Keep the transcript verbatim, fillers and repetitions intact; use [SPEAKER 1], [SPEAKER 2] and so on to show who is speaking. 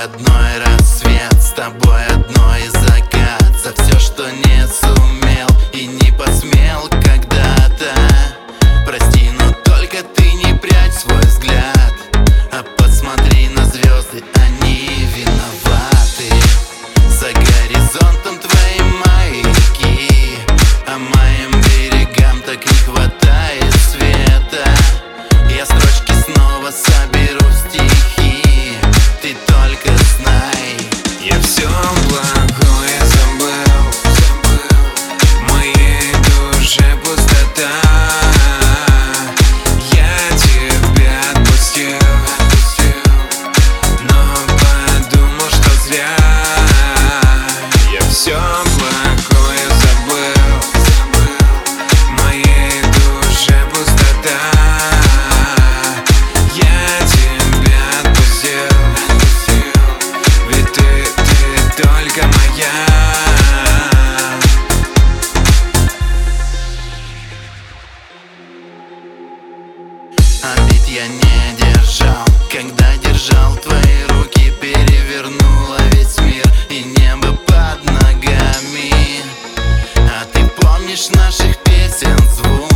[SPEAKER 1] одной рассвет, с тобой одной закат. За все, что не сумел и не посмел когда-то. Прости, но только ты не прячь свой взгляд, а посмотри на звезды, они виноваты. За горизонтом твои маяки, а моим берегам так не хватает света. Я строчки снова соберу в стихи, ты только знай.
[SPEAKER 2] Я все плохое забыл, в моей душе пустота. Я тебя отпустил, но подумал, что зря. Я все плохое забыл, в моей душе пустота. Я тебя отпустил, ведь ты, ты только моя.
[SPEAKER 1] Обид я не держал, когда держал твои руки, перевернула весь мир и небо под ногами. А ты помнишь наших песен звук?